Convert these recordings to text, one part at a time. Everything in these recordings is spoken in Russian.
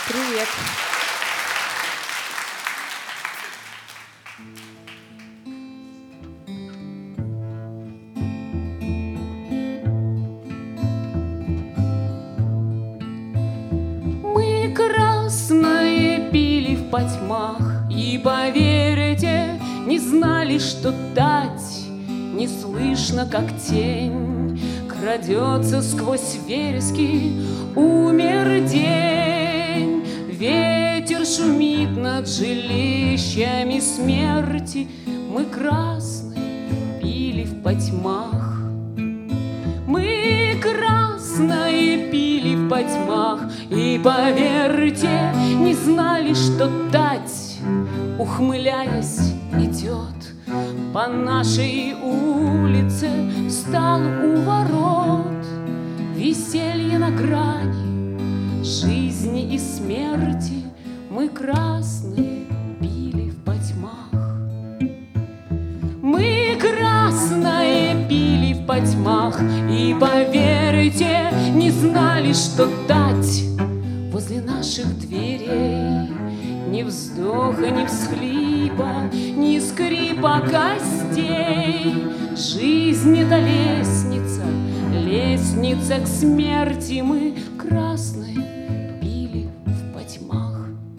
Привет. Мы красное пили в потьмах, и, поверьте, не знали, что дать. Не слышно, как тень крадется сквозь верески. Умер день, ветер шумит над жилищами смерти. Мы красные пили в потьмах. Мы красное пили в потьмах, и, поверьте, не знали, что дать. Ухмыляясь, идет по нашей улице, встал у ворот. Веселье на грани жизни и смерти. Мы красные пили в потьмах. Мы красное пили в потьмах, и, поверьте, не знали, что дать. Возле наших дверей ни вздоха, ни всхлипа, ни скрипа костей. Жизнь — это лестница, лестница к смерти. Мы красное пили в потьмах.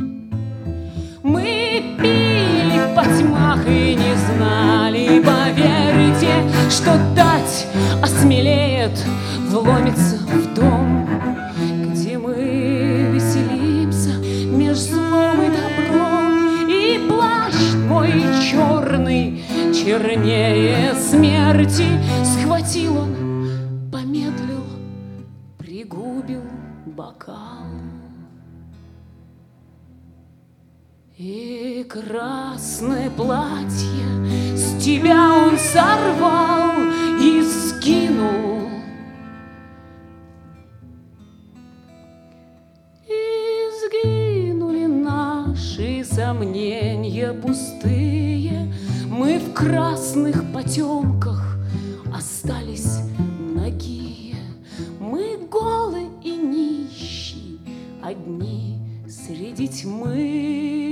Мы пили в потьмах и не знали, поверьте, что дать осмелеет, вломится в дом, где мы веселимся меж злом и добром. И плащ мой черный, чернее смерти, схватил он, помедлил, пригубил бокал. И красное платье с тебя он сорвал и скинул. И сгинули наши сомнения пустые. Мы в красных потемках остались нагие. Мы голы и нищие, одни среди тьмы.